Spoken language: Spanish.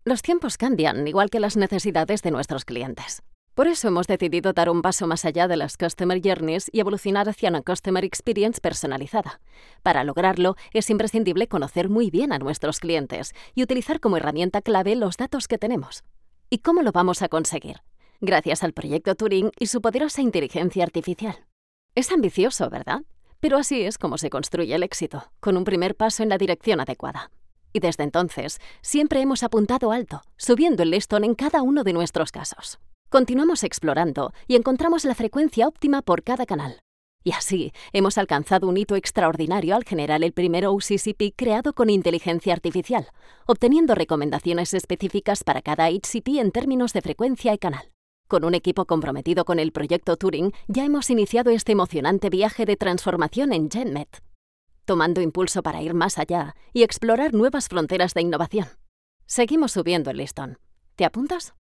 Los tiempos cambian, igual que las necesidades de nuestros clientes. Por eso hemos decidido dar un paso más allá de las Customer Journeys y evolucionar hacia una Customer Experience personalizada. Para lograrlo, es imprescindible conocer muy bien a nuestros clientes y utilizar como herramienta clave los datos que tenemos. ¿Y cómo lo vamos a conseguir? Gracias al proyecto Turing y su poderosa inteligencia artificial. Es ambicioso, ¿verdad? Pero así es como se construye el éxito, con un primer paso en la dirección adecuada. Y desde entonces, siempre hemos apuntado alto, subiendo el listón en cada uno de nuestros casos. Continuamos explorando y encontramos la frecuencia óptima por cada canal. Y así, hemos alcanzado un hito extraordinario al generar el primer OCCP creado con inteligencia artificial, obteniendo recomendaciones específicas para cada HCP en términos de frecuencia y canal. Con un equipo comprometido con el proyecto Turing, ya hemos iniciado este emocionante viaje de transformación en GenMed, tomando impulso para ir más allá y explorar nuevas fronteras de innovación. Seguimos subiendo el listón. ¿Te apuntas?